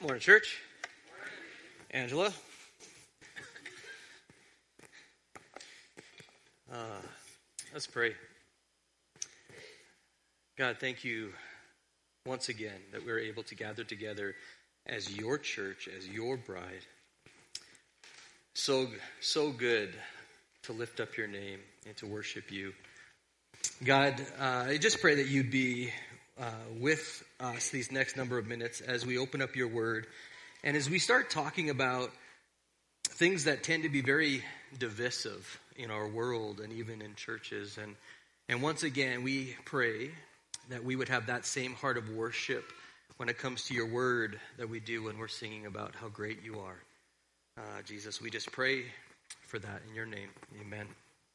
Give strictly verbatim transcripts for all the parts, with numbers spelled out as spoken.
Morning, church. Angela. Uh, let's pray. God, thank you once again that we're able to gather together as your church, as your bride. So, so good to lift up your name and to worship you. God, uh, I just pray that you'd be uh, with us these next number of minutes as we open up your word and as we start talking about things that tend to be very divisive in our world and even in churches. And, and once again, we pray that we would have that same heart of worship when it comes to your word that we do when we're singing about how great you are. Uh, Jesus, we just pray for that in your name. Amen.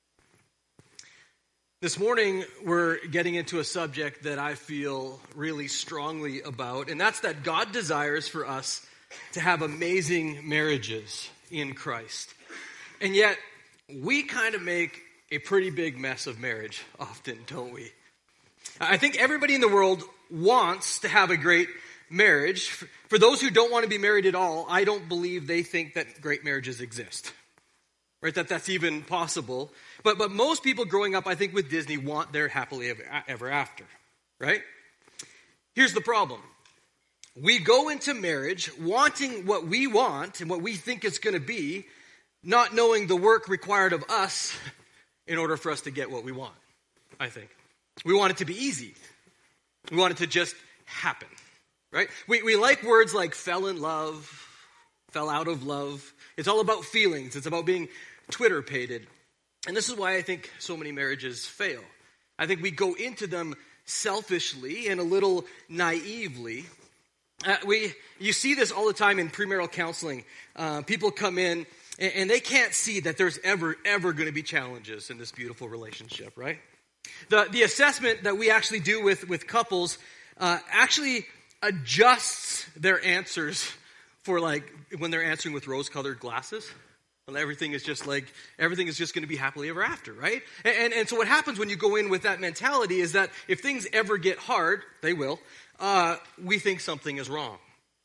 This morning, we're getting into a subject that I feel really strongly about, and that's that God desires for us to have amazing marriages in Christ. And yet, we kind of make a pretty big mess of marriage often, don't we? I think everybody in the world wants to have a great marriage. For those who don't want to be married at all, I don't believe they think that great marriages exist. Right, that that's even possible. But but most people growing up, I think, with Disney want their happily ever, ever after, right? Here's the problem. We go into marriage wanting what we want and what we think it's going to be, not knowing the work required of us in order for us to get what we want, I think. We want it to be easy. We want it to just happen, right? We, we like words like fell in love, fell out of love. It's all about feelings. It's about being Twitter-pated. And this is why I think so many marriages fail. I think we go into them selfishly and a little naively. Uh, we, you see this all the time in premarital counseling. Uh, people come in and, and they can't see that there's ever, ever going to be challenges in this beautiful relationship, right? The, the assessment that we actually do with, with couples uh, actually adjusts their answers for like when they're answering with rose-colored glasses. Well, everything is just like, everything is just going to be happily ever after, right? And, and, and so what happens when you go in with that mentality is that if things ever get hard, they will, uh, we think something is wrong.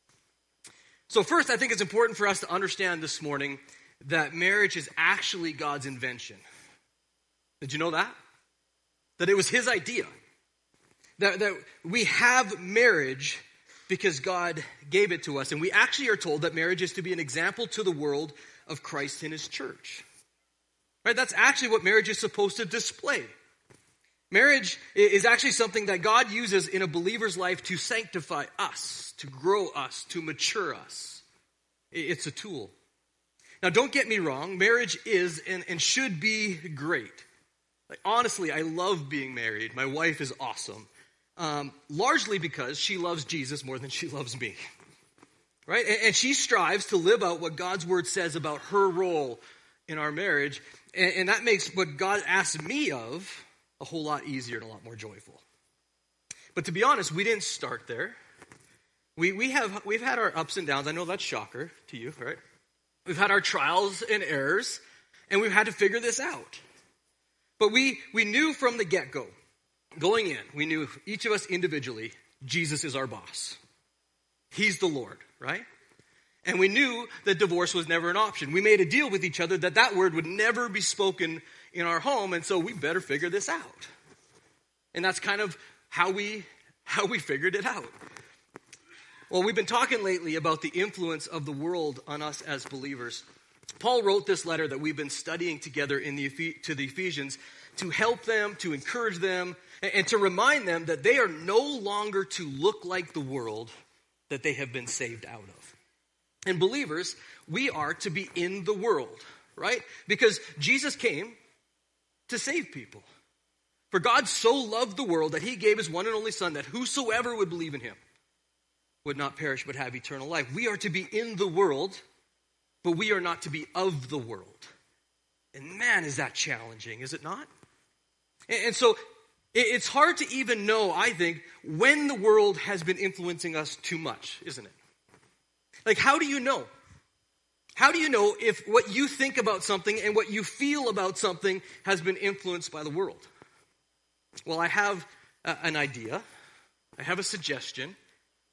So first, I think it's important for us to understand this morning that marriage is actually God's invention. Did you know that? That it was his idea. That, that we have marriage because God gave it to us. And we actually are told that marriage is to be an example to the world of Christ and his church. Right? That's actually what marriage is supposed to display. Marriage is actually something that God uses in a believer's life to sanctify us, to grow us, to mature us. It's a tool. Now, don't get me wrong. Marriage is and, and should be great. Like, honestly, I love being married. My wife is awesome. Um, largely because she loves Jesus more than she loves me, right? And, and she strives to live out what God's word says about her role in our marriage, and, and that makes what God asks me of a whole lot easier and a lot more joyful. But to be honest, we didn't start there. We we have we've had our ups and downs. I know that's shocker to you, right? We've had our trials and errors, and we've had to figure this out. But we we knew from the get-go. Going in, we knew each of us individually, Jesus is our boss. He's the Lord, right? And we knew that divorce was never an option. We made a deal with each other that that word would never be spoken in our home, and so we better figure this out. And that's kind of how we how we figured it out. Well, we've been talking lately about the influence of the world on us as believers. Paul wrote this letter that we've been studying together in the to the Ephesians to help them, to encourage them, and to remind them that they are no longer to look like the world that they have been saved out of. And believers, we are to be in the world, right? Because Jesus came to save people. For God so loved the world that he gave his one and only Son, that whosoever would believe in him would not perish but have eternal life. We are to be in the world, but we are not to be of the world. And man, is that challenging, is it not? And so it's hard to even know, I think, when the world has been influencing us too much, isn't it? Like, how do you know? How do you know if what you think about something and what you feel about something has been influenced by the world? Well, I have uh, an idea. I have a suggestion.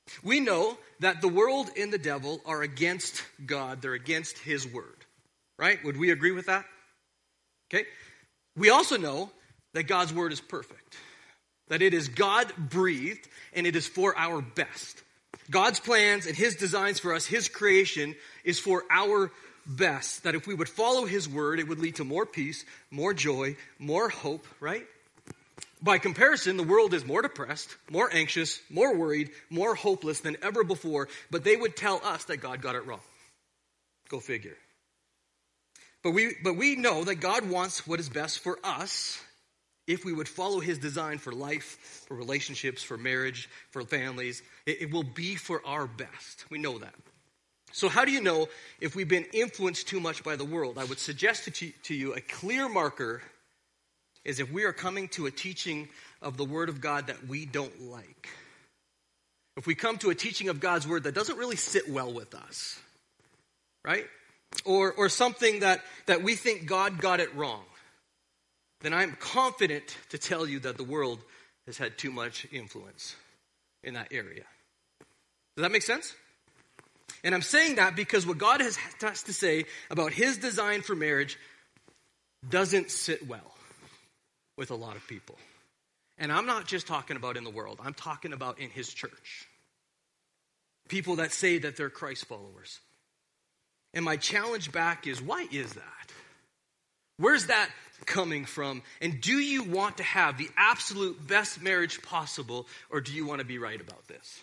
We know that the world and the devil are against God. They're against his word, right? Would we agree with that? Okay. We also know that God's word is perfect, that it is God-breathed, and it is for our best. God's plans and his designs for us, his creation, is for our best, that if we would follow his word, it would lead to more peace, more joy, more hope, right? By comparison, the world is more depressed, more anxious, more worried, more hopeless than ever before, but they would tell us that God got it wrong. Go figure. But we, but we know that God wants what is best for us if we would follow his design for life, for relationships, for marriage, for families. It, it will be for our best. We know that. So how do you know if we've been influenced too much by the world? I would suggest to, to you a clear marker is if we are coming to a teaching of the Word of God that we don't like. If we come to a teaching of God's Word that doesn't really sit well with us, right? Or or something that, that we think God got it wrong, then I'm confident to tell you that the world has had too much influence in that area. Does that make sense? And I'm saying that because what God has, has to say about his design for marriage doesn't sit well with a lot of people. And I'm not just talking about in the world. I'm talking about in his church. People that say that they're Christ followers. And my challenge back is, why is that? Where's that coming from? And do you want to have the absolute best marriage possible, or do you want to be right about this?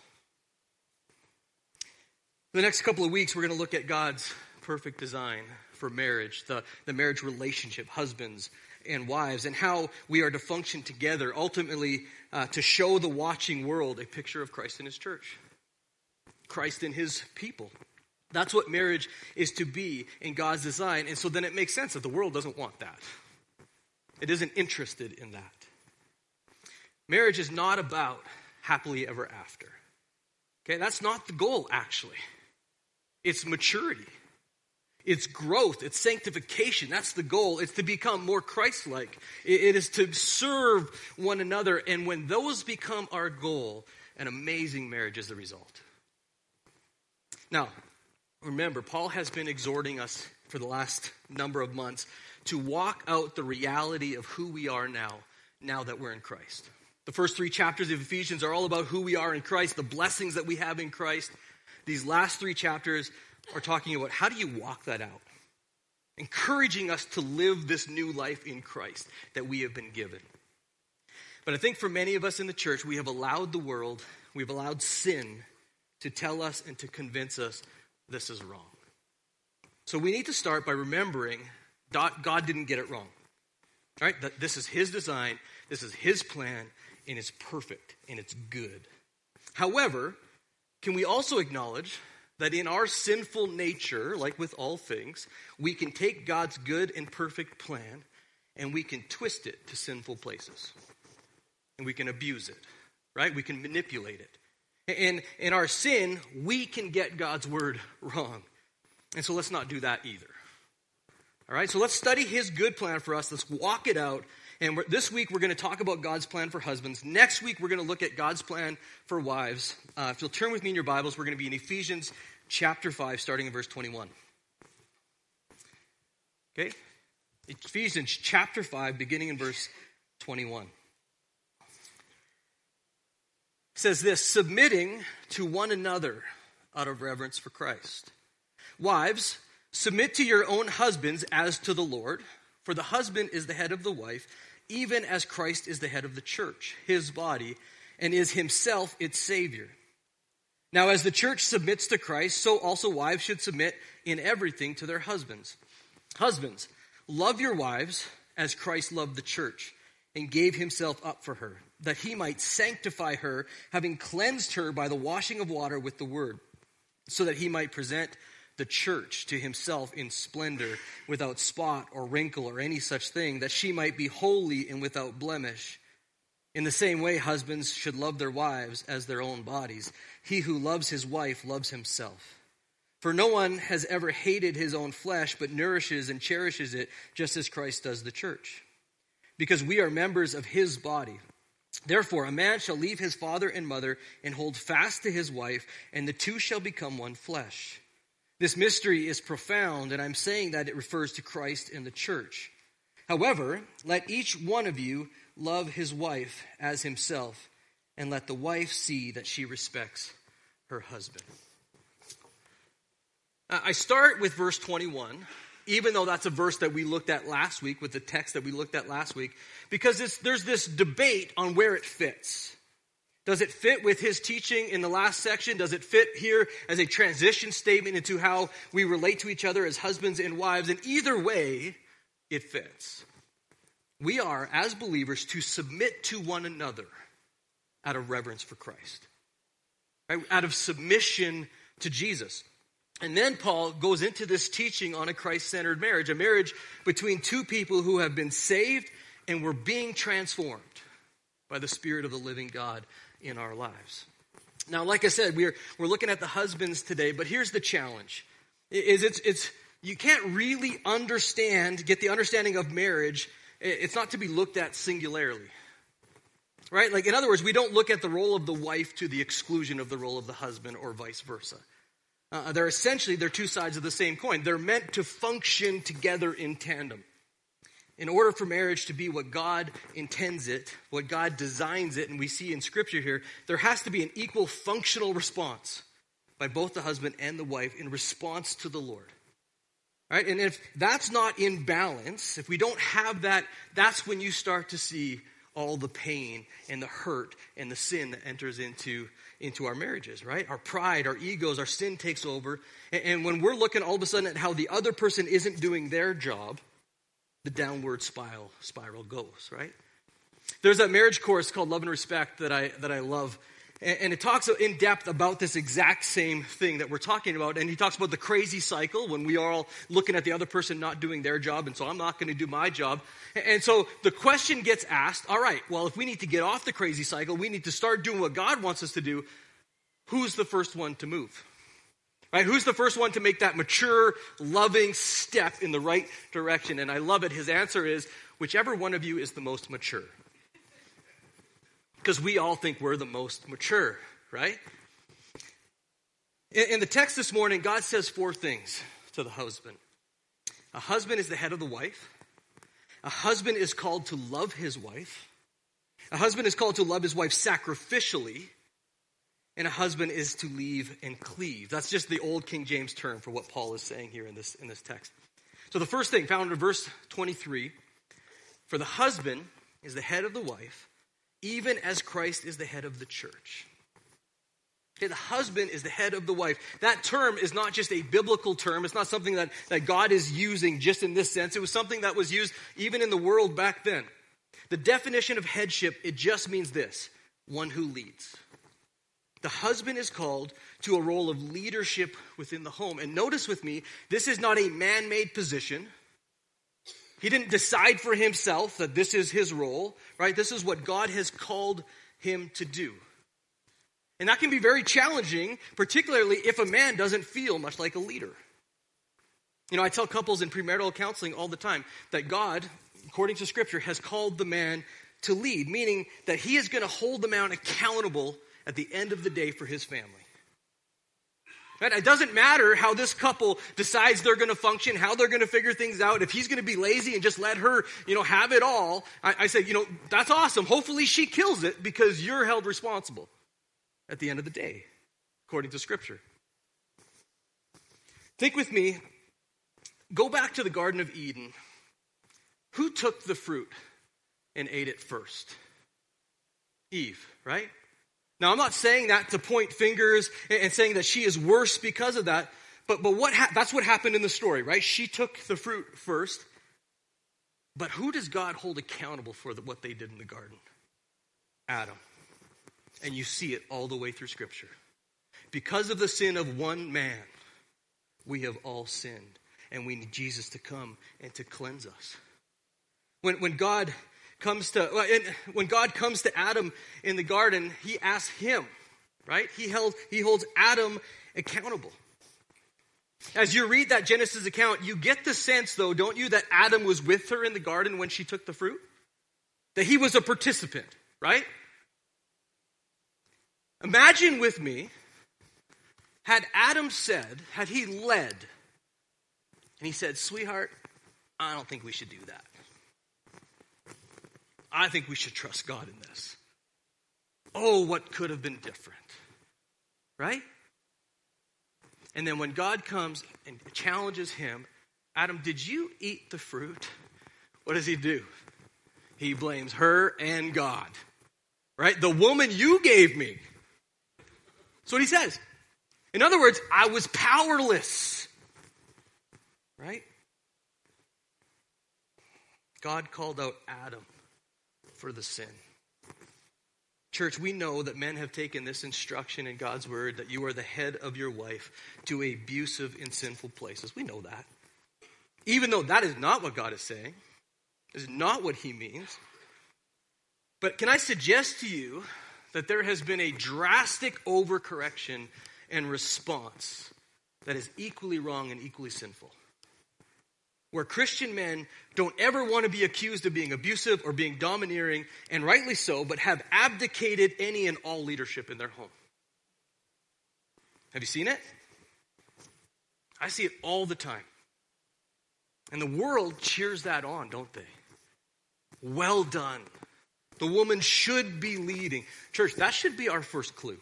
The next couple of weeks, we're going to look at God's perfect design for marriage, the, the marriage relationship, husbands and wives, and how we are to function together, ultimately uh, to show the watching world a picture of Christ and his church, Christ and his people. That's what marriage is to be in God's design. And so then it makes sense that the world doesn't want that. It isn't interested in that. Marriage is not about happily ever after. Okay, that's not the goal, actually. It's maturity. It's growth. It's sanctification. That's the goal. It's to become more Christ-like. It is to serve one another. And when those become our goal, an amazing marriage is the result. Now, remember, Paul has been exhorting us for the last number of months to walk out the reality of who we are now, now that we're in Christ. The first three chapters of Ephesians are all about who we are in Christ, the blessings that we have in Christ. These last three chapters are talking about how do you walk that out? Encouraging us to live this new life in Christ that we have been given. But I think for many of us in the church, we have allowed the world, we've allowed sin to tell us and to convince us this is wrong. So we need to start by remembering God didn't get it wrong. Right? That this is his design, this is his plan, and it's perfect, and it's good. However, can we also acknowledge that in our sinful nature, like with all things, we can take God's good and perfect plan and we can twist it to sinful places. And we can abuse it, right? We can manipulate it. And in our sin, we can get God's word wrong. And so let's not do that either. All right, so let's study his good plan for us. Let's walk it out. And we're, this week, we're going to talk about God's plan for husbands. Next week, we're going to look at God's plan for wives. Uh, if you'll turn with me in your Bibles, we're going to be in Ephesians chapter five, starting in verse twenty-one. Okay? Ephesians chapter five, beginning in verse twenty-one. It says this, submitting to one another out of reverence for Christ. Wives, submit to your own husbands as to the Lord, for the husband is the head of the wife, even as Christ is the head of the church, his body, and is himself its Savior. Now, as the church submits to Christ, so also wives should submit in everything to their husbands. Husbands, love your wives as Christ loved the church and gave himself up for her, that he might sanctify her, having cleansed her by the washing of water with the word, so that he might present the church to himself in splendor, without spot or wrinkle or any such thing, that she might be holy and without blemish. In the same way, husbands should love their wives as their own bodies. He who loves his wife loves himself. For no one has ever hated his own flesh, but nourishes and cherishes it, just as Christ does the church. Because we are members of his body. Therefore, a man shall leave his father and mother and hold fast to his wife, and the two shall become one flesh. This mystery is profound, and I'm saying that it refers to Christ and the church. However, let each one of you love his wife as himself, and let the wife see that she respects her husband. I start with verse twenty-one, even though that's a verse that we looked at last week, with the text that we looked at last week, because it's, there's this debate on where it fits. Does it fit with his teaching in the last section? Does it fit here as a transition statement into how we relate to each other as husbands and wives? And either way, it fits. We are, as believers, to submit to one another out of reverence for Christ, right? Out of submission to Jesus. And then Paul goes into this teaching on a Christ-centered marriage, a marriage between two people who have been saved and were being transformed by the Spirit of the living God in our lives. Now, like I said, we're we're looking at the husbands today, but here's the challenge: is it's it's you can't really understand, get the understanding of marriage. It's not to be looked at singularly, right? Like, in other words, we don't look at the role of the wife to the exclusion of the role of the husband, or vice versa. Uh, they're essentially, they're two sides of the same coin. They're meant to function together in tandem. In order for marriage to be what God intends it, what God designs it, and we see in Scripture here, there has to be an equal functional response by both the husband and the wife in response to the Lord. Right? And if that's not in balance, if we don't have that, that's when you start to see all the pain and the hurt and the sin that enters into, into our marriages, right? Our pride, our egos, our sin takes over. And, and when we're looking all of a sudden at how the other person isn't doing their job, the downward spiral spiral goes, right? There's a marriage course called Love and Respect that I that I love. And, and it talks in depth about this exact same thing that we're talking about. And he talks about the crazy cycle when we are all looking at the other person not doing their job, and so I'm not going to do my job. And so the question gets asked, all right, well, if we need to get off the crazy cycle, we need to start doing what God wants us to do. Who's the first one to move? Right? Who's the first one to make that mature, loving step in the right direction? And I love it. His answer is, whichever one of you is the most mature. Because we all think we're the most mature, right? In, in the text this morning, God says four things to the husband. A husband is the head of the wife. A husband is called to love his wife. A husband is called to love his wife sacrificially. And a husband is to leave and cleave. That's just the old King James term for what Paul is saying here in this, in this text. So the first thing found in verse twenty-three, for the husband is the head of the wife, even as Christ is the head of the church. Okay, the husband is the head of the wife. That term is not just a biblical term. It's not something that, that God is using just in this sense. It was something that was used even in the world back then. The definition of headship, it just means this: one who leads. The husband is called to a role of leadership within the home. And notice with me, this is not a man-made position. He didn't decide for himself that this is his role, right? This is what God has called him to do. And that can be very challenging, particularly if a man doesn't feel much like a leader. You know, I tell couples in premarital counseling all the time that God, according to Scripture, has called the man to lead, meaning that he is going to hold the man accountable at the end of the day for his family. Right? It doesn't matter how this couple decides they're going to function, how they're going to figure things out. If he's going to be lazy and just let her, you know, have it all, I, I say, you know, that's awesome. Hopefully she kills it because you're held responsible at the end of the day, according to Scripture. Think with me, go back to the Garden of Eden. Who took the fruit and ate it first? Eve, right? Now, I'm not saying that to point fingers and saying that she is worse because of that, but but what ha- that's what happened in the story, right? She took the fruit first, but who does God hold accountable for the, what they did in the garden? Adam. And you see it all the way through Scripture. Because of the sin of one man, we have all sinned, and we need Jesus to come and to cleanse us. When when God comes to when God comes to Adam in the garden, he asks him, right? He held he holds Adam accountable. As you read that Genesis account, you get the sense, though, don't you, that Adam was with her in the garden when she took the fruit? That he was a participant, right? Imagine with me, had Adam said, had he led, and he said, sweetheart, I don't think we should do that. I think we should trust God in this. Oh, what could have been different, right? And then when God comes and challenges him, Adam, did you eat the fruit? What does he do? He blames her and God, right? The woman you gave me. That's what he says. In other words, I was powerless, right? God called out Adam for the sin. Church, we know that men have taken this instruction in God's word that you are the head of your wife to abusive and sinful places. We know that. Even though that is not what God is saying, is not what he means. But can I suggest to you that there has been a drastic overcorrection and response that is equally wrong and equally sinful? Where Christian men don't ever want to be accused of being abusive or being domineering, and rightly so, but have abdicated any and all leadership in their home. Have you seen it? I see it all the time. And the world cheers that on, don't they? Well done. The woman should be leading. Church, that should be our first clue.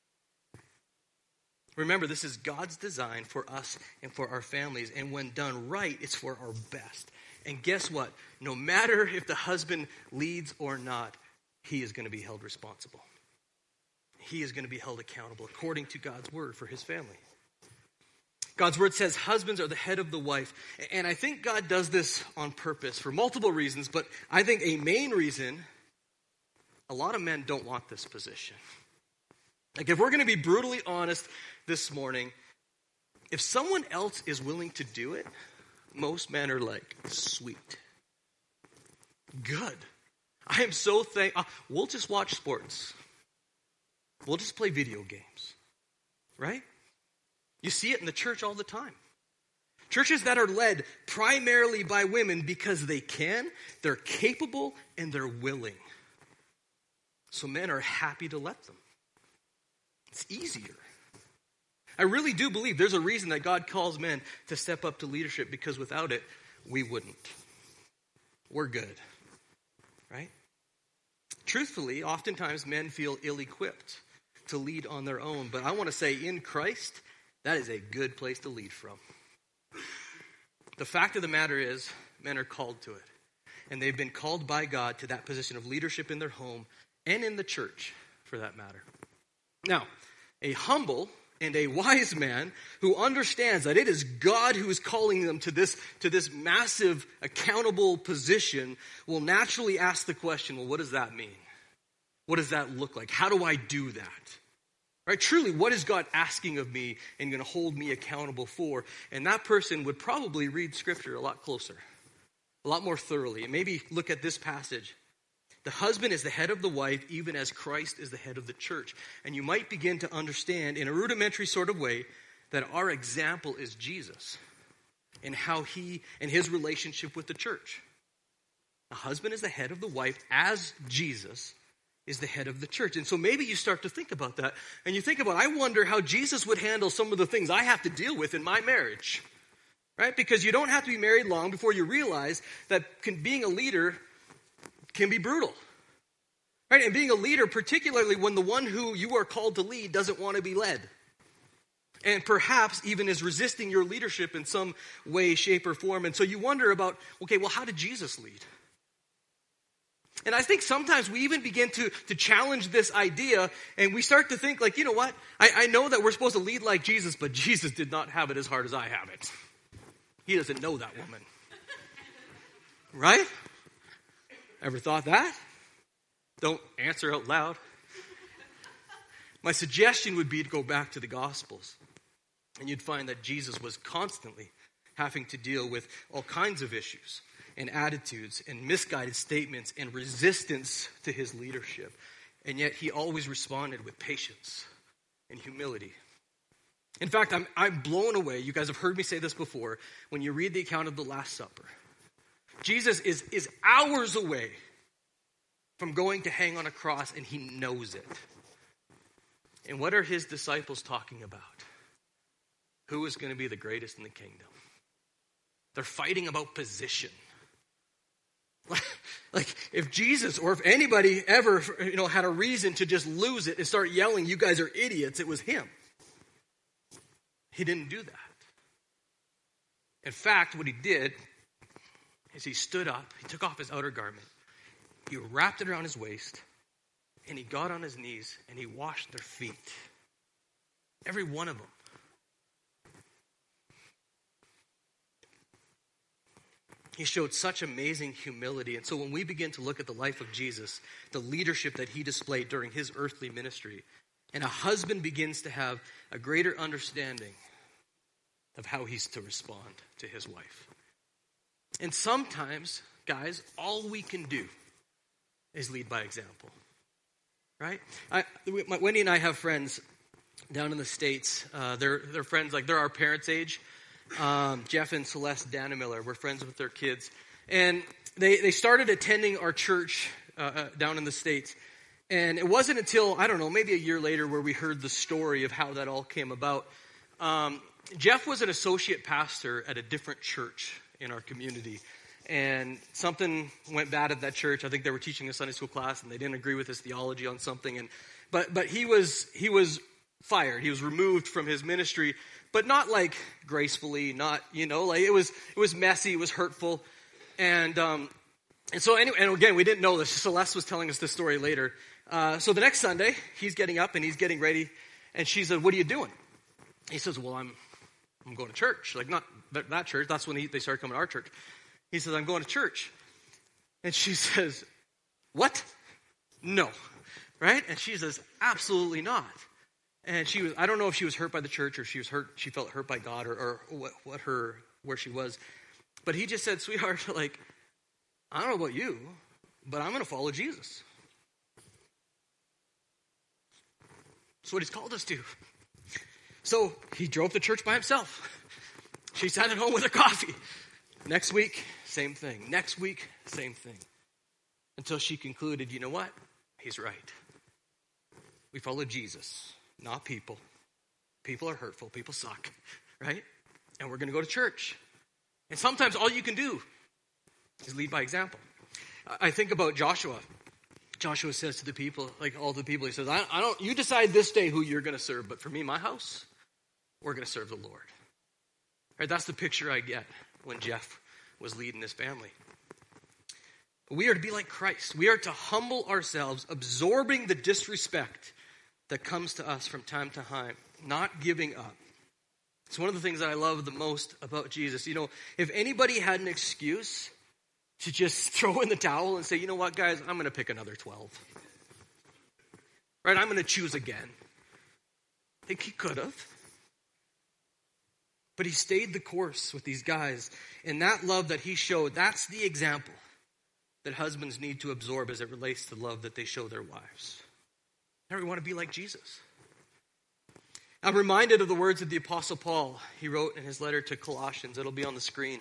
Remember, this is God's design for us and for our families. And when done right, it's for our best. And guess what? No matter if the husband leads or not, he is going to be held responsible. He is going to be held accountable according to God's word for his family. God's word says husbands are the head of the wife. And I think God does this on purpose for multiple reasons. But I think a main reason, a lot of men don't want this position. Like, if we're going to be brutally honest this morning, if someone else is willing to do it, most men are like, sweet. Good. I am so thankful. Uh, we'll just watch sports. We'll just play video games. Right? You see it in the church all the time. Churches that are led primarily by women because they can, they're capable, and they're willing. So men are happy to let them. It's easier. I really do believe there's a reason that God calls men to step up to leadership, because without it, we wouldn't. We're good, right? Truthfully, oftentimes men feel ill-equipped to lead on their own, but I want to say in Christ, that is a good place to lead from. The fact of the matter is, men are called to it, and they've been called by God to that position of leadership in their home and in the church, for that matter. Now, a humble and a wise man who understands that it is God who is calling them to this, to this massive, accountable position will naturally ask the question, well, what does that mean? What does that look like? How do I do that? Right? Truly, what is God asking of me and going to hold me accountable for? And that person would probably read Scripture a lot closer, a lot more thoroughly, and maybe look at this passage. The husband is the head of the wife, even as Christ is the head of the church. And you might begin to understand in a rudimentary sort of way that our example is Jesus and how he and his relationship with the church. The husband is the head of the wife as Jesus is the head of the church. And so maybe you start to think about that. And you think about, I wonder how Jesus would handle some of the things I have to deal with in my marriage. Right? Because you don't have to be married long before you realize that can, being a leader can be brutal. Right? And being a leader, particularly when the one who you are called to lead doesn't want to be led. And perhaps even is resisting your leadership in some way, shape, or form. And so you wonder about, okay, well, how did Jesus lead? And I think sometimes we even begin to, to challenge this idea, and we start to think like, you know what? I, I know that we're supposed to lead like Jesus, but Jesus did not have it as hard as I have it. He doesn't know that woman. Right? Ever thought that? Don't answer out loud. My suggestion would be to go back to the Gospels. And you'd find that Jesus was constantly having to deal with all kinds of issues and attitudes and misguided statements and resistance to his leadership. And yet he always responded with patience and humility. In fact, I'm, I'm blown away. You guys have heard me say this before. When you read the account of the Last Supper, Jesus is, is hours away from going to hang on a cross, and he knows it. And what are his disciples talking about? Who is going to be the greatest in the kingdom? They're fighting about position. Like if Jesus or if anybody ever, you know, had a reason to just lose it and start yelling, "You guys are idiots," it was him. He didn't do that. In fact, what he did is he stood up, he took off his outer garment, he wrapped it around his waist, and he got on his knees and he washed their feet. Every one of them. He showed such amazing humility. And so when we begin to look at the life of Jesus, the leadership that he displayed during his earthly ministry, and a husband begins to have a greater understanding of how he's to respond to his wife. And sometimes, guys, all we can do is lead by example. Right? I, my, Wendy and I have friends down in the States. Uh, they're, they're friends, like they're our parents' age. Um, Jeff and Celeste Dannemiller, we're friends with their kids. And they, they started attending our church uh, uh, down in the States. And it wasn't until, I don't know, maybe a year later where we heard the story of how that all came about. Um, Jeff was an associate pastor at a different church in our community. And something went bad at that church. I think they were teaching a Sunday school class and they didn't agree with his theology on something. And but but he was he was fired. He was removed from his ministry, but not like gracefully, not, you know, like it was it was messy, it was hurtful. And um and so anyway, and again, we didn't know this. Celeste was telling us this story later. Uh, so the next Sunday, he's getting up and he's getting ready, and she said, "What are you doing?" He says, "Well, I'm I'm going to church." Like not that, that church. That's when he, they started coming to our church. He says, "I'm going to church." And she says, "What? No." Right? And she says, "Absolutely not." And she was, I don't know if she was hurt by the church or she was hurt, she felt hurt by God or, or what, what her, where she was. But he just said, "Sweetheart, like, I don't know about you, but I'm going to follow Jesus." That's what he's called us to. So he drove to church by himself. She sat at home with her coffee. Next week, same thing. Next week, same thing. Until she concluded, you know what? He's right. We follow Jesus, not people. People are hurtful. People suck, right? And we're going to go to church. And sometimes all you can do is lead by example. I think about Joshua. Joshua says to the people, like all the people, he says, I, I don't, you decide this day who you're going to serve, but for me, my house, we're going to serve the Lord. Right? That's the picture I get when Jeff was leading his family. We are to be like Christ. We are to humble ourselves, absorbing the disrespect that comes to us from time to time, not giving up. It's one of the things that I love the most about Jesus. You know, if anybody had an excuse to just throw in the towel and say, "You know what, guys, I'm going to pick another twelve. Right? I'm going to choose again." I think he could have. But he stayed the course with these guys. And that love that he showed, that's the example that husbands need to absorb as it relates to love that they show their wives. Now we want to be like Jesus. I'm reminded of the words of the Apostle Paul. He wrote in his letter to Colossians. It'll be on the screen.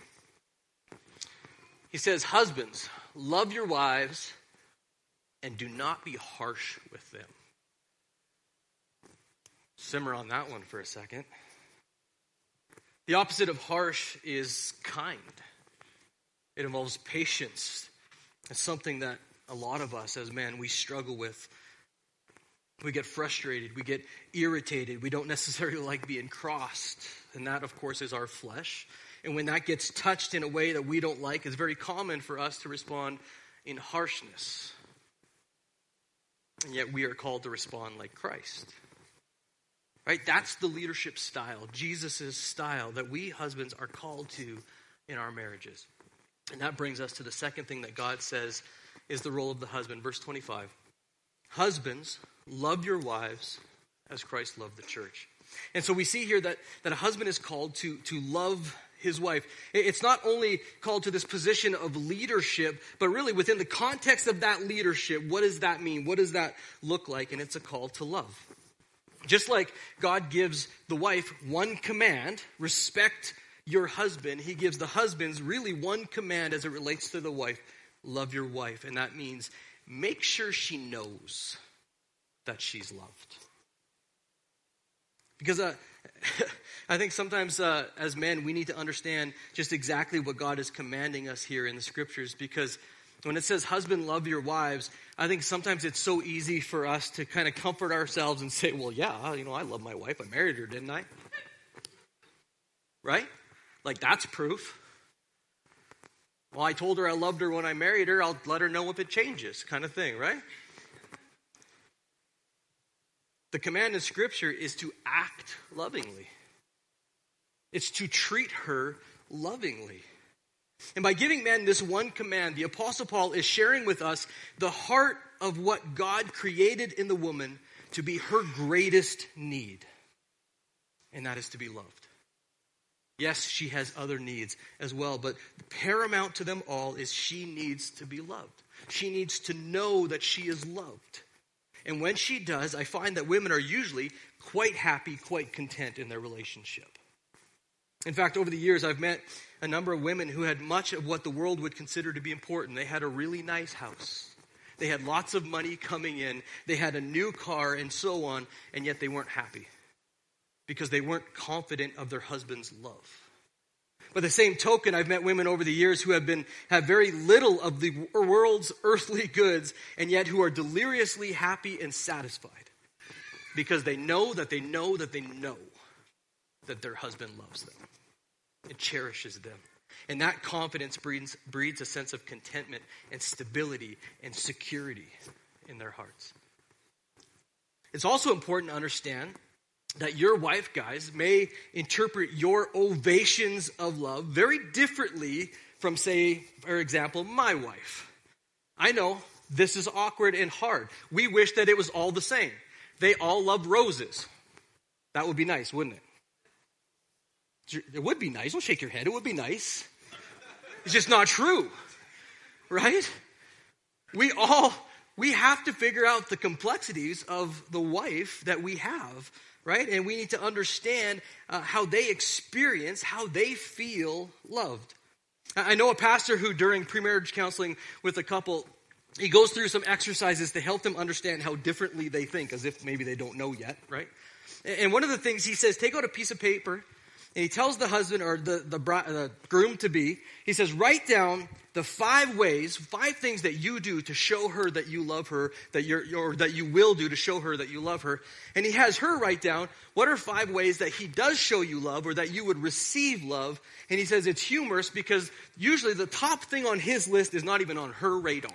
He says, "Husbands, love your wives and do not be harsh with them." Simmer on that one for a second. The opposite of harsh is kind. It involves patience. It's something that a lot of us as men, we struggle with. We get frustrated. We get irritated. We don't necessarily like being crossed. And that, of course, is our flesh. And when that gets touched in a way that we don't like, it's very common for us to respond in harshness. And yet we are called to respond like Christ. Right? That's the leadership style, Jesus' style that we husbands are called to in our marriages. And that brings us to the second thing that God says is the role of the husband. Verse twenty-five. "Husbands, love your wives as Christ loved the church." And so we see here that, that a husband is called to, to love his wife. It's not only called to this position of leadership, but really within the context of that leadership, what does that mean? What does that look like? And it's a call to love. Just like God gives the wife one command, respect your husband, he gives the husbands really one command as it relates to the wife, love your wife. And that means make sure she knows that she's loved. Because uh, I think sometimes uh, as men, we need to understand just exactly what God is commanding us here in the scriptures. Because when it says, husband, love your wives, I think sometimes it's so easy for us to kind of comfort ourselves and say, well, yeah, you know, I love my wife. I married her, didn't I? Right? Like, that's proof. Well, I told her I loved her when I married her. I'll let her know if it changes, kind of thing, right? The command in Scripture is to act lovingly. It's to treat her lovingly. And by giving men this one command, the Apostle Paul is sharing with us the heart of what God created in the woman to be her greatest need. And that is to be loved. Yes, she has other needs as well, but paramount to them all is she needs to be loved. She needs to know that she is loved. And when she does, I find that women are usually quite happy, quite content in their relationship. In fact, over the years, I've met a number of women who had much of what the world would consider to be important. They had a really nice house. They had lots of money coming in. They had a new car and so on, and yet they weren't happy because they weren't confident of their husband's love. By the same token, I've met women over the years who have been have very little of the world's earthly goods, and yet who are deliriously happy and satisfied because they know that they know that they know that their husband loves them and cherishes them. And that confidence breeds, breeds a sense of contentment and stability and security in their hearts. It's also important to understand that your wife, guys, may interpret your ovations of love very differently from, say, for example, my wife. I know this is awkward and hard. We wish that it was all the same. They all love roses. That would be nice, wouldn't it? It would be nice. Don't shake your head. It would be nice. It's just not true, right? We all, we have to figure out the complexities of the wife that we have, right? And we need to understand uh, how they experience, how they feel loved. I know a pastor who, during premarriage counseling with a couple, he goes through some exercises to help them understand how differently they think, as if maybe they don't know yet, right? And one of the things he says, take out a piece of paper, and he tells the husband or the, the, the groom-to-be, he says, write down the five ways, five things that you do to show her that you love her, that you're, or that you will do to show her that you love her. And he has her write down, what are five ways that he does show you love or that you would receive love? And he says it's humorous because usually the top thing on his list is not even on her radar.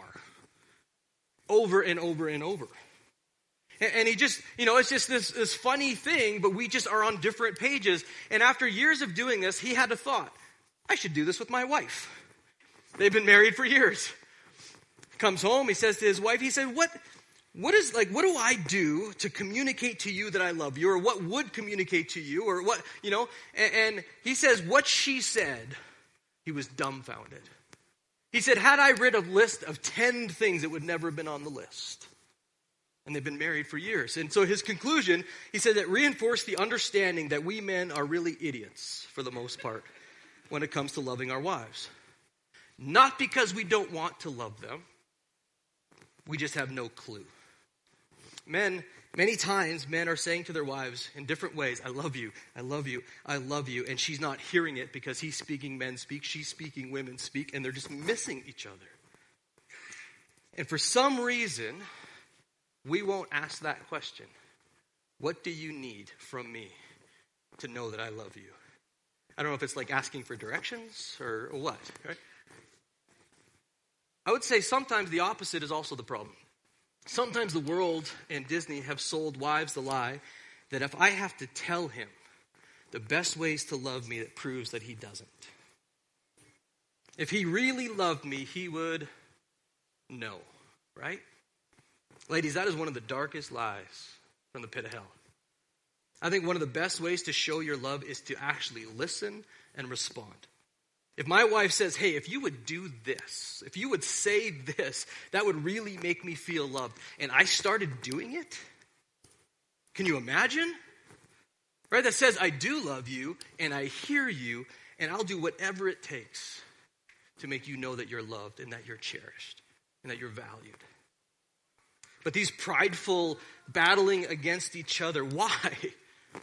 Over and over and over. And he just, you know, it's just this, this funny thing, but we just are on different pages. And after years of doing this, he had a thought, I should do this with my wife. They've been married for years. Comes home, he says to his wife, he said, what, what is, like, what do I do to communicate to you that I love you? Or what would communicate to you? Or what, you know, and, and he says, what she said, he was dumbfounded. He said, had I written a list of ten things, it would never have been on the list. And they've been married for years. And so his conclusion, he said that reinforced the understanding that we men are really idiots, for the most part, when it comes to loving our wives. Not because we don't want to love them. We just have no clue. Men, many times, men are saying to their wives in different ways, I love you, I love you, I love you. And she's not hearing it because he's speaking, men speak, she's speaking, women speak, and they're just missing each other. And for some reason, we won't ask that question. What do you need from me to know that I love you? I don't know if it's like asking for directions or what, right? I would say sometimes the opposite is also the problem. Sometimes the world and Disney have sold wives the lie that if I have to tell him the best ways to love me, that proves that he doesn't. If he really loved me, he would know, right? Ladies, that is one of the darkest lies from the pit of hell. I think one of the best ways to show your love is to actually listen and respond. If my wife says, hey, if you would do this, if you would say this, that would really make me feel loved, and I started doing it, can you imagine? Right? That says, I do love you, and I hear you, and I'll do whatever it takes to make you know that you're loved and that you're cherished and that you're valued. But these prideful battling against each other, why?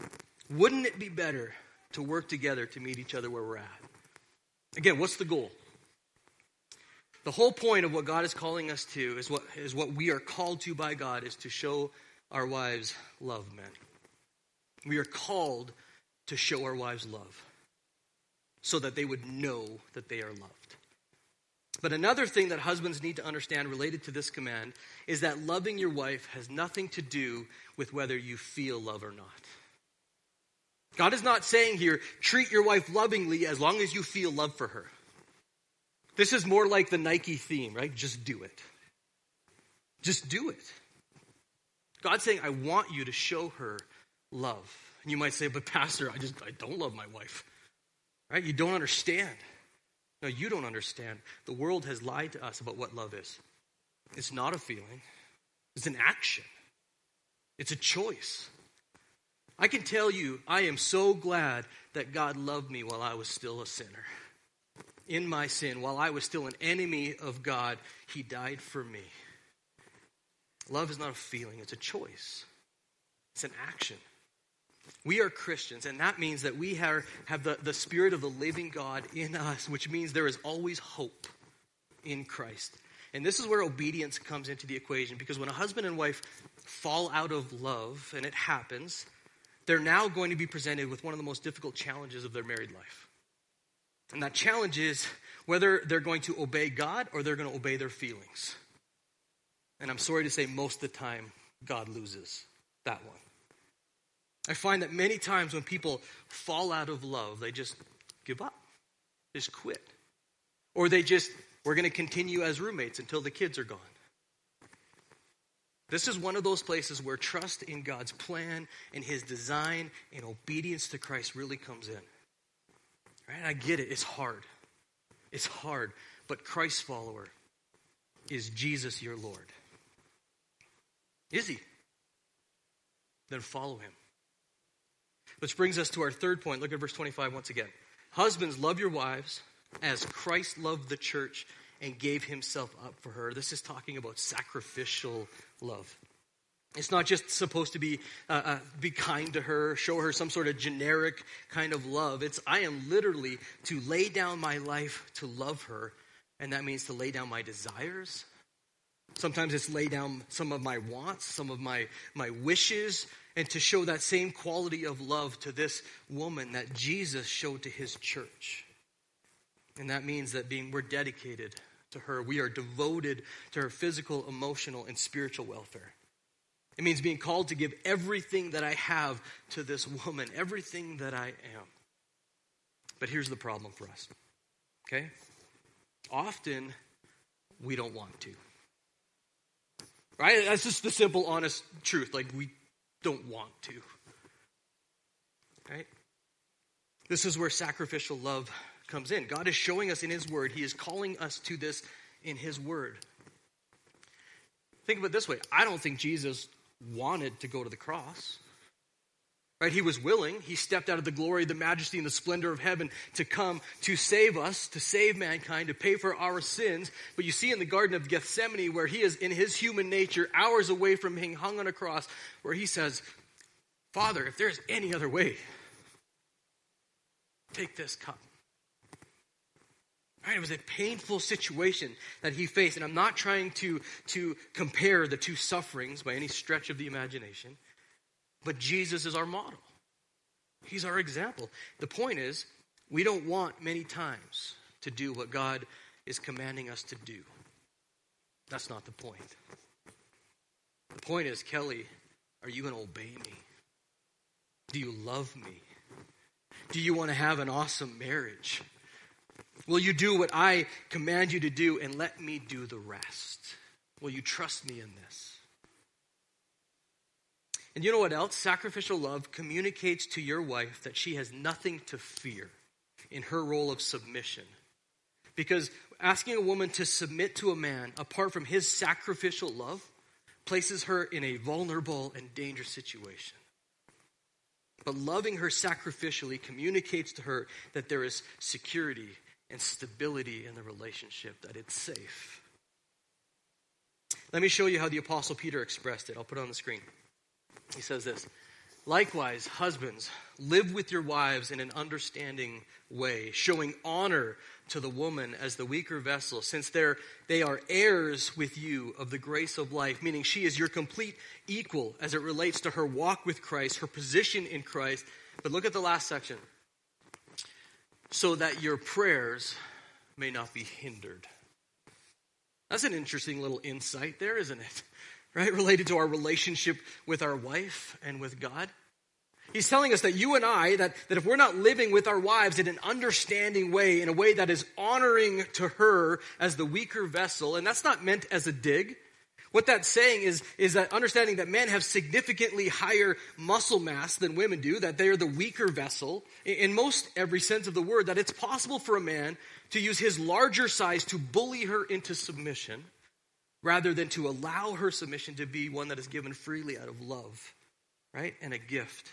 Wouldn't it be better to work together to meet each other where we're at? Again, what's the goal? The whole point of what God is calling us to is what is what we are called to by God is to show our wives love, men. We are called to show our wives love so that they would know that they are loved. But another thing that husbands need to understand related to this command is that loving your wife has nothing to do with whether you feel love or not. God is not saying here, treat your wife lovingly as long as you feel love for her. This is more like the Nike theme, right? Just do it. Just do it. God's saying, I want you to show her love. And you might say, but Pastor, I just I don't love my wife. Right? You don't understand. No, you don't understand. The world has lied to us about what love is. It's not a feeling. It's an action. It's a choice. I can tell you, I am so glad that God loved me while I was still a sinner. In my sin, while I was still an enemy of God, he died for me. Love is not a feeling, it's a choice. It's an action. We are Christians, and that means that we have, have the, the Spirit of the living God in us, which means there is always hope in Christ. And this is where obedience comes into the equation, because when a husband and wife fall out of love, and it happens, they're now going to be presented with one of the most difficult challenges of their married life. And that challenge is whether they're going to obey God or they're going to obey their feelings. And I'm sorry to say, most of the time, God loses that one. I find that many times when people fall out of love, they just give up, just quit. Or they just, we're going to continue as roommates until the kids are gone. This is one of those places where trust in God's plan and his design and obedience to Christ really comes in. Right? I get it. It's hard. It's hard. But Christ's follower is Jesus your Lord. Is he? Then follow him. Which brings us to our third point. Look at verse twenty-five once again. Husbands, love your wives as Christ loved the church and gave himself up for her. This is talking about sacrificial love. It's not just supposed to be uh, uh, be kind to her, show her some sort of generic kind of love. It's I am literally to lay down my life to love her, and that means to lay down my desires. Sometimes it's lay down some of my wants, some of my, my wishes, and to show that same quality of love to this woman that Jesus showed to his church. And that means that being we're dedicated to her. We are devoted to her physical, emotional, and spiritual welfare. It means being called to give everything that I have to this woman, everything that I am. But here's the problem for us, okay? Often, we don't want to. Right? That's just the simple, honest truth. Like, we don't want to. Right? This is where sacrificial love comes in. God is showing us in his word. He is calling us to this in his word. Think of it this way. I don't think Jesus wanted to go to the cross. Right? He was willing. He stepped out of the glory, the majesty, and the splendor of heaven to come to save us, to save mankind, to pay for our sins. But you see in the Garden of Gethsemane where he is in his human nature, hours away from being hung on a cross, where he says, Father, if there's any other way, take this cup. Right? It was a painful situation that he faced. And I'm not trying to, to compare the two sufferings by any stretch of the imagination. But Jesus is our model. He's our example. The point is, we don't want many times to do what God is commanding us to do. That's not the point. The point is, Kelly, are you going to obey me? Do you love me? Do you want to have an awesome marriage? Will you do what I command you to do and let me do the rest? Will you trust me in this? And you know what else? Sacrificial love communicates to your wife that she has nothing to fear in her role of submission. Because asking a woman to submit to a man apart from his sacrificial love places her in a vulnerable and dangerous situation. But loving her sacrificially communicates to her that there is security and stability in the relationship, that it's safe. Let me show you how the Apostle Peter expressed it. I'll put it on the screen. He says this, Likewise, husbands, live with your wives in an understanding way, showing honor to the woman as the weaker vessel, since they're, they are heirs with you of the grace of life, meaning she is your complete equal as it relates to her walk with Christ, her position in Christ. But look at the last section. So that your prayers may not be hindered. That's an interesting little insight there, isn't it? Right? Related to our relationship with our wife and with God. He's telling us that you and I, that, that if we're not living with our wives in an understanding way, in a way that is honoring to her as the weaker vessel, and that's not meant as a dig. What that's saying is, is that understanding that men have significantly higher muscle mass than women do, that they are the weaker vessel, in most every sense of the word, that it's possible for a man to use his larger size to bully her into submission, rather than to allow her submission to be one that is given freely out of love, right, and a gift.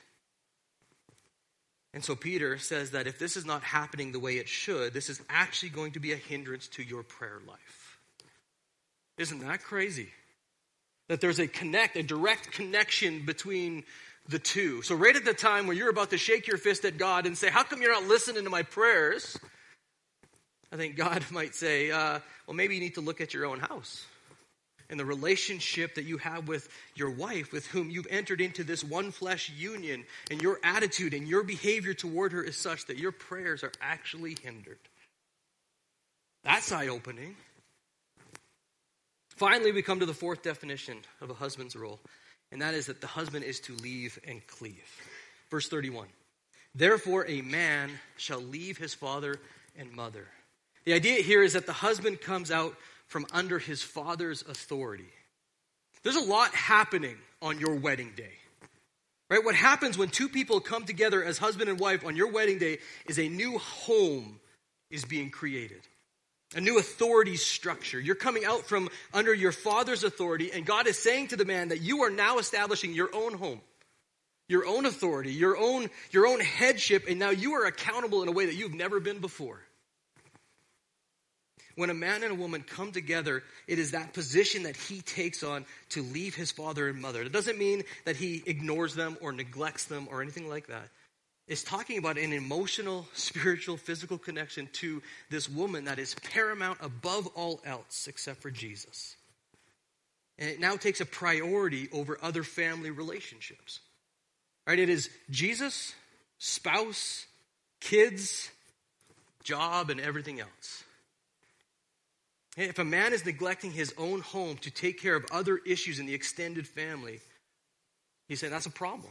And so Peter says that if this is not happening the way it should, this is actually going to be a hindrance to your prayer life. Isn't that crazy? That there's a connect, a direct connection between the two. So right at the time where you're about to shake your fist at God and say, how come you're not listening to my prayers? I think God might say, uh, well, maybe you need to look at your own house and the relationship that you have with your wife, with whom you've entered into this one flesh union, and your attitude and your behavior toward her is such that your prayers are actually hindered. That's eye-opening. Finally, we come to the fourth definition of a husband's role, and that is that the husband is to leave and cleave. Verse thirty-one, therefore a man shall leave his father and mother. The idea here is that the husband comes out from under his father's authority. There's a lot happening on your wedding day. Right? What happens when two people come together as husband and wife on your wedding day is a new home is being created. A new authority structure. You're coming out from under your father's authority, and God is saying to the man that you are now establishing your own home, your own authority, your own, your own headship, and now you are accountable in a way that you've never been before. When a man and a woman come together, it is that position that he takes on to leave his father and mother. It doesn't mean that he ignores them or neglects them or anything like that. It's talking about an emotional, spiritual, physical connection to this woman that is paramount above all else except for Jesus. And it now takes a priority over other family relationships. Right? It is Jesus, spouse, kids, job, and everything else. If a man is neglecting his own home to take care of other issues in the extended family, he's saying that's a problem.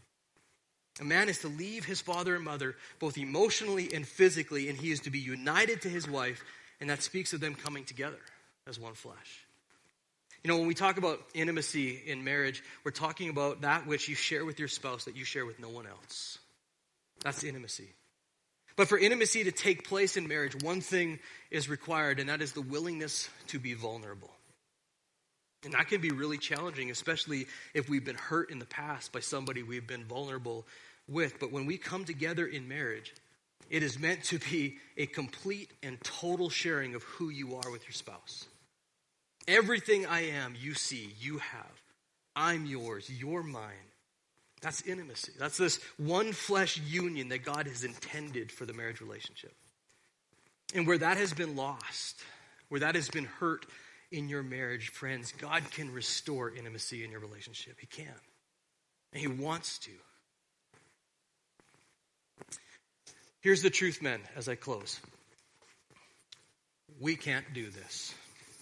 A man is to leave his father and mother both emotionally and physically, and he is to be united to his wife, and that speaks of them coming together as one flesh. You know, when we talk about intimacy in marriage, we're talking about that which you share with your spouse that you share with no one else. That's intimacy. But for intimacy to take place in marriage, one thing is required, and that is the willingness to be vulnerable. And that can be really challenging, especially if we've been hurt in the past by somebody we've been vulnerable with. But when we come together in marriage, it is meant to be a complete and total sharing of who you are with your spouse. Everything I am, you see, you have. I'm yours, you're mine. That's intimacy. That's this one flesh union that God has intended for the marriage relationship. And where that has been lost, where that has been hurt in your marriage, friends, God can restore intimacy in your relationship. He can. And he wants to. Here's the truth, men, as I close. We can't do this.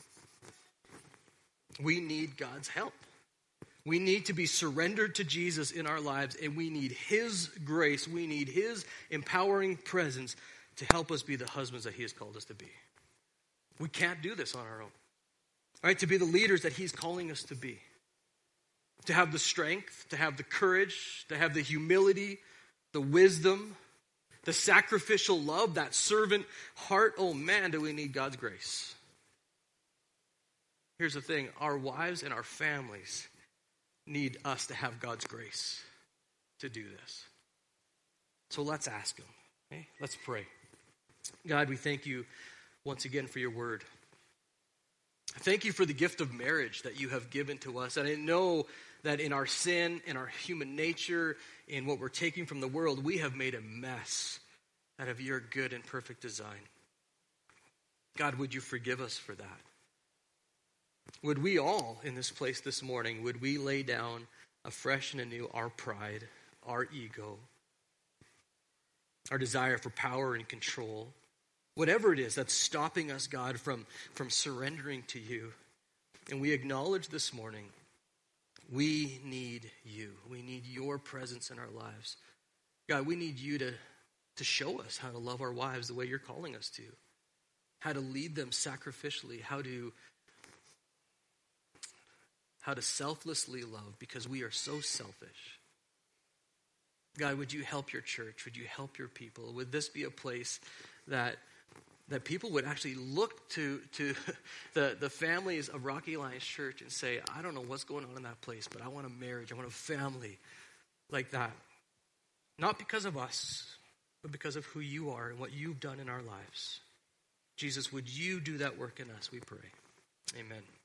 We need God's help. We need to be surrendered to Jesus in our lives, and we need his grace. We need his empowering presence to help us be the husbands that he has called us to be. We can't do this on our own. All right, to be the leaders that he's calling us to be. To have the strength, to have the courage, to have the humility, the wisdom, the sacrificial love, that servant heart. Oh man, do we need God's grace. Here's the thing, our wives and our families need us to have God's grace to do this. So let's ask him. Okay? Let's pray. God, we thank you once again for your word. Thank you for the gift of marriage that you have given to us. And I know that in our sin, in our human nature, in what we're taking from the world, we have made a mess out of your good and perfect design. God, would you forgive us for that? Would we all in this place this morning, would we lay down afresh and anew our pride, our ego, our desire for power and control, whatever it is that's stopping us, God, from, from surrendering to you. And we acknowledge this morning, we need you. We need your presence in our lives. God, we need you to, to show us how to love our wives the way you're calling us to, how to lead them sacrificially, how to, how to selflessly love because we are so selfish. God, would you help your church? Would you help your people? Would this be a place that that people would actually look to, to the, the families of Rocky Alliance Church and say, I don't know what's going on in that place, but I want a marriage, I want a family like that. Not because of us, but because of who you are and what you've done in our lives. Jesus, would you do that work in us, we pray. Amen.